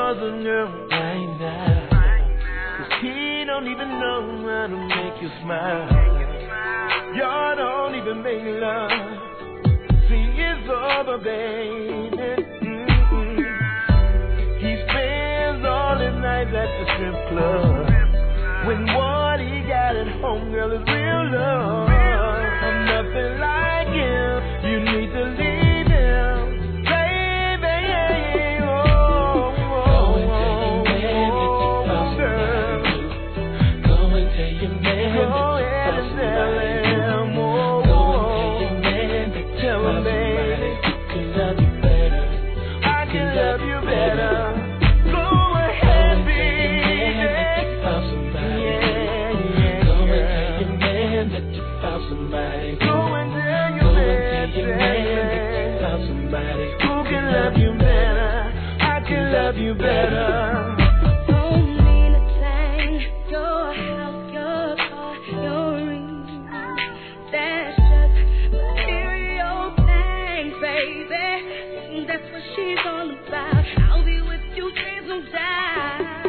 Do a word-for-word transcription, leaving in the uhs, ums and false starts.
other girl right now. Cause he don't even know how to make you smile. Y'all don't even make love. See, it's over, baby. Mm-mm. He spends all his nights at the strip club. When what he got at home, girl, is real love. I'm nothing like him. You need to leave him, baby. Oh, oh, oh, oh, girl. Go and tell your man. Go ahead and tell him. Oh, go and tell your man. Tell him, baby, I can love you better. I can love you better. Somebody, go and tell your man, tell your man that you found somebody who can love you better. I can love you better. Don't mean a thing. Your house, your car, your ring. That's just material things, baby. That's what she's all about. I'll be with you, there's no doubt.